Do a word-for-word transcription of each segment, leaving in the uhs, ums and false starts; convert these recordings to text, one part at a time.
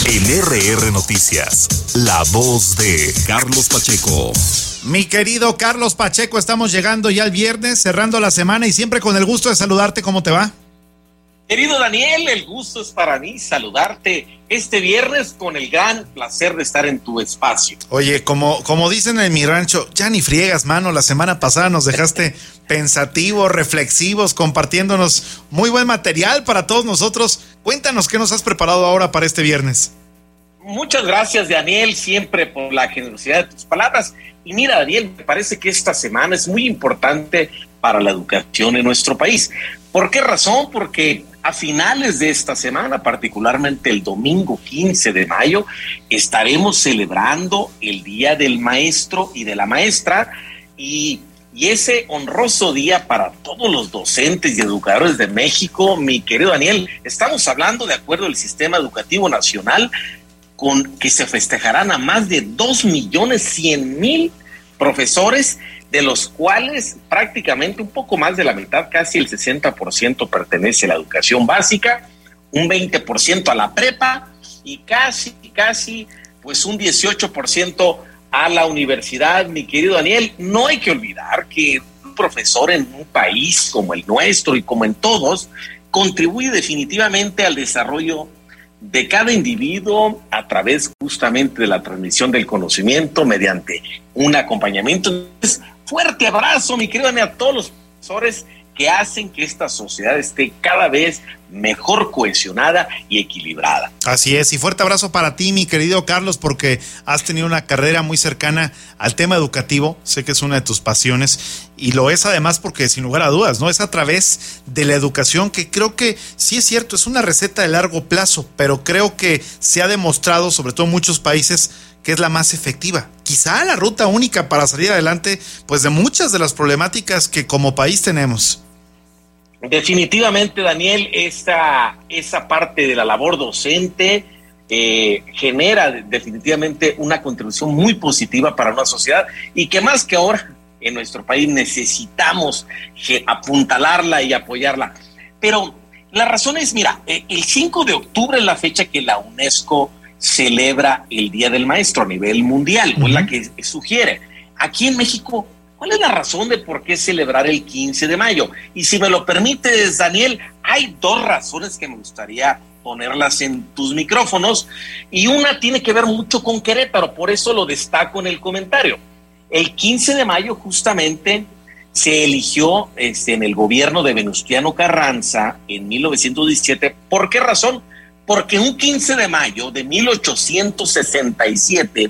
En R R Noticias, la voz de Carlos Pacheco. Mi querido Carlos Pacheco, estamos llegando ya al viernes, cerrando la semana y siempre con el gusto de saludarte. ¿Cómo te va? Querido Daniel, el gusto es para mí saludarte este viernes con el gran placer de estar en tu espacio. Oye, como, como dicen en mi rancho, ya ni friegas, mano. La semana pasada nos dejaste pensativos, reflexivos, compartiéndonos muy buen material para todos nosotros. Cuéntanos qué nos has preparado ahora para este viernes. Muchas gracias, Daniel, siempre por la generosidad de tus palabras. Y mira, Daniel, me parece que esta semana es muy importante para la educación en nuestro país. ¿Por qué razón? Porque a finales de esta semana, particularmente el domingo quince de mayo, estaremos celebrando el Día del Maestro y de la Maestra, y, y ese honroso día para todos los docentes y educadores de México. Mi querido Daniel, estamos hablando, de acuerdo al Sistema Educativo Nacional, con que se festejarán a más de dos millones cien mil profesores, de los cuales prácticamente un poco más de la mitad, casi el sesenta por ciento pertenece a la educación básica, un veinte por ciento a la prepa y casi, casi pues un dieciocho por ciento a la universidad. Mi querido Daniel, no hay que olvidar que un profesor en un país como el nuestro y como en todos, contribuye definitivamente al desarrollo de cada individuo a través justamente de la transmisión del conocimiento mediante un acompañamiento. Entonces, fuerte abrazo, mi querido Daniel, a todos los profesores que hacen que esta sociedad esté cada vez mejor cohesionada y equilibrada. Así es, y fuerte abrazo para ti, mi querido Carlos, porque has tenido una carrera muy cercana al tema educativo. Sé que es una de tus pasiones, y lo es además porque, sin lugar a dudas, ¿no? Es a través de la educación que creo que sí es cierto, es una receta de largo plazo, pero creo que se ha demostrado, sobre todo en muchos países, que es la más efectiva. Quizá la ruta única para salir adelante, pues, de muchas de las problemáticas que como país tenemos. Definitivamente, Daniel, esa, esa parte de la labor docente eh, genera definitivamente una contribución muy positiva para una sociedad, y que más que ahora en nuestro país necesitamos apuntalarla y apoyarla. Pero la razón es, mira, el cinco de octubre es la fecha que la UNESCO celebra el Día del Maestro a nivel mundial, uh-huh. o la que sugiere. Aquí en México, ¿cuál es la razón de por qué celebrar el quince de mayo? Y si me lo permites, Daniel, hay dos razones que me gustaría ponerlas en tus micrófonos, y una tiene que ver mucho con Querétaro, por eso lo destaco en el comentario. El quince de mayo justamente se eligió este, en el gobierno de Venustiano Carranza en mil novecientos diecisiete. ¿Por qué razón? Porque un quince de mayo de mil ochocientos sesenta y siete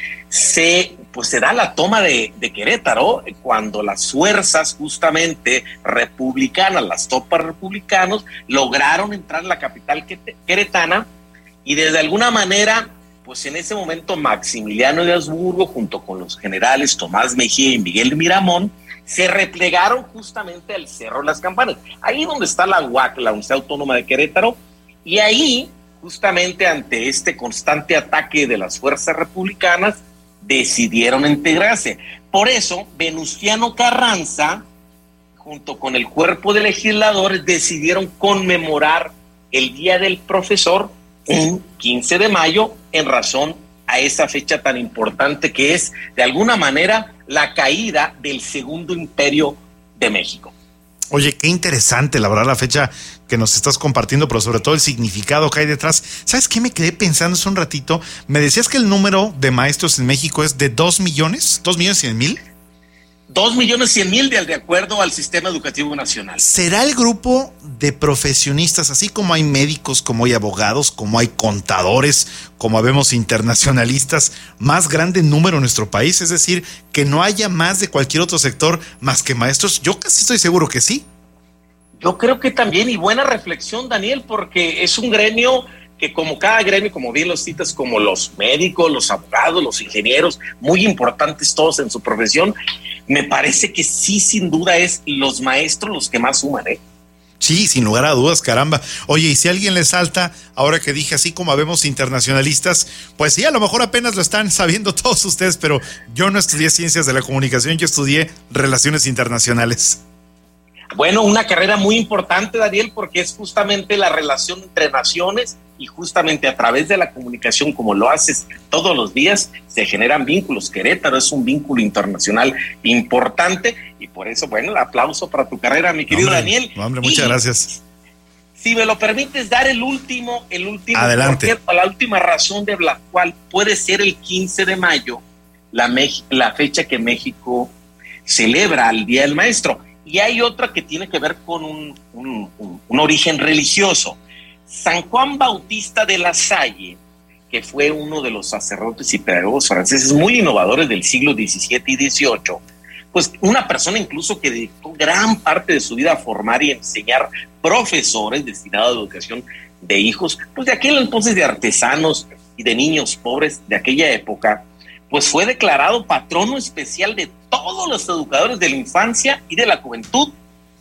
se, pues, se da la toma de, de Querétaro, cuando las fuerzas justamente republicanas, las tropas republicanos, lograron entrar a la capital queretana, y desde alguna manera, pues en ese momento Maximiliano de Habsburgo, junto con los generales Tomás Mejía y Miguel Miramón, se replegaron justamente al Cerro de las Campanas, ahí donde está la U A C, la Universidad Autónoma de Querétaro. Y ahí, justamente ante este constante ataque de las fuerzas republicanas, decidieron integrarse. Por eso, Venustiano Carranza, junto con el cuerpo de legisladores, decidieron conmemorar el Día del Profesor un quince de mayo, en razón a esa fecha tan importante que es, de alguna manera, la caída del Segundo Imperio de México. Oye, qué interesante, la verdad, la fecha que nos estás compartiendo, pero sobre todo el significado que hay detrás. ¿Sabes qué me quedé pensando hace un ratito? Me decías que el número de maestros en México es de dos millones, dos millones cien mil. Dos millones cien mil de, de acuerdo al Sistema Educativo Nacional. ¿Será el grupo de profesionistas, así como hay médicos, como hay abogados, como hay contadores, como habemos internacionalistas, más grande en número en nuestro país? Es decir, que no haya más de cualquier otro sector más que maestros. Yo casi estoy seguro que sí. Yo creo que también, y buena reflexión, Daniel, porque es un gremio que, como cada gremio, como bien los citas, como los médicos, los abogados, los ingenieros, muy importantes todos en su profesión, me parece que sí, sin duda, es los maestros los que más suman, ¿eh? Sí, sin lugar a dudas, caramba. Oye, y si a alguien le salta, ahora que dije así como habemos internacionalistas, pues sí, a lo mejor apenas lo están sabiendo todos ustedes, pero yo no estudié Ciencias de la Comunicación, yo estudié Relaciones Internacionales. Bueno, una carrera muy importante, Daniel, porque es justamente la relación entre naciones y justamente a través de la comunicación, como lo haces todos los días, se generan vínculos. Querétaro es un vínculo internacional importante y por eso, bueno, el aplauso para tu carrera, mi querido hombre, Daniel. Hombre, muchas y, gracias. Si me lo permites, dar el último, el último, adelante. Porque, la última razón de la cual puede ser el quince de mayo, la, la fecha que México celebra el Día del Maestro. Y hay otra que tiene que ver con un, un, un, un origen religioso. San Juan Bautista de La Salle, que fue uno de los sacerdotes y pedagogos franceses muy innovadores del siglo diecisiete y dieciocho, pues una persona incluso que dedicó gran parte de su vida a formar y enseñar profesores destinados a la educación de hijos, pues de aquel entonces de artesanos y de niños pobres de aquella época, pues fue declarado patrono especial de todos los educadores de la infancia y de la juventud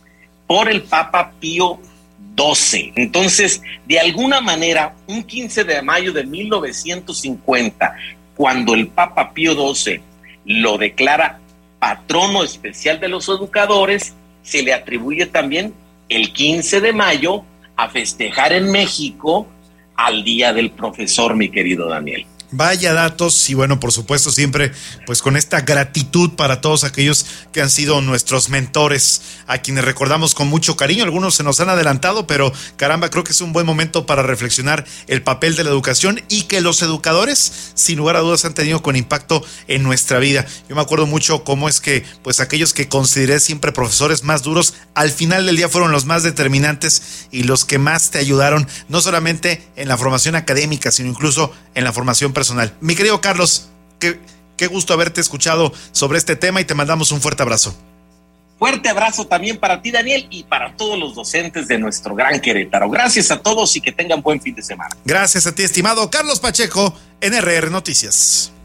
por el Papa Pío doce. Entonces, de alguna manera, un quince de mayo de mil novecientos cincuenta, cuando el Papa Pío doce lo declara patrono especial de los educadores, se le atribuye también el quince de mayo a festejar en México al Día del Profesor, mi querido Daniel. Vaya datos y bueno, por supuesto siempre pues con esta gratitud para todos aquellos que han sido nuestros mentores, a quienes recordamos con mucho cariño. Algunos se nos han adelantado, pero caramba, creo que es un buen momento para reflexionar el papel de la educación y que los educadores sin lugar a dudas han tenido con impacto en nuestra vida. Yo me acuerdo mucho cómo es que pues aquellos que consideré siempre profesores más duros, al final del día fueron los más determinantes y los que más te ayudaron, no solamente en la formación académica, sino incluso en la formación personal. Personal. Mi querido Carlos, qué, qué gusto haberte escuchado sobre este tema y te mandamos un fuerte abrazo. Fuerte abrazo también para ti, Daniel, y para todos los docentes de nuestro gran Querétaro. Gracias a todos y que tengan buen fin de semana. Gracias a ti, estimado Carlos Pacheco, en R R Noticias.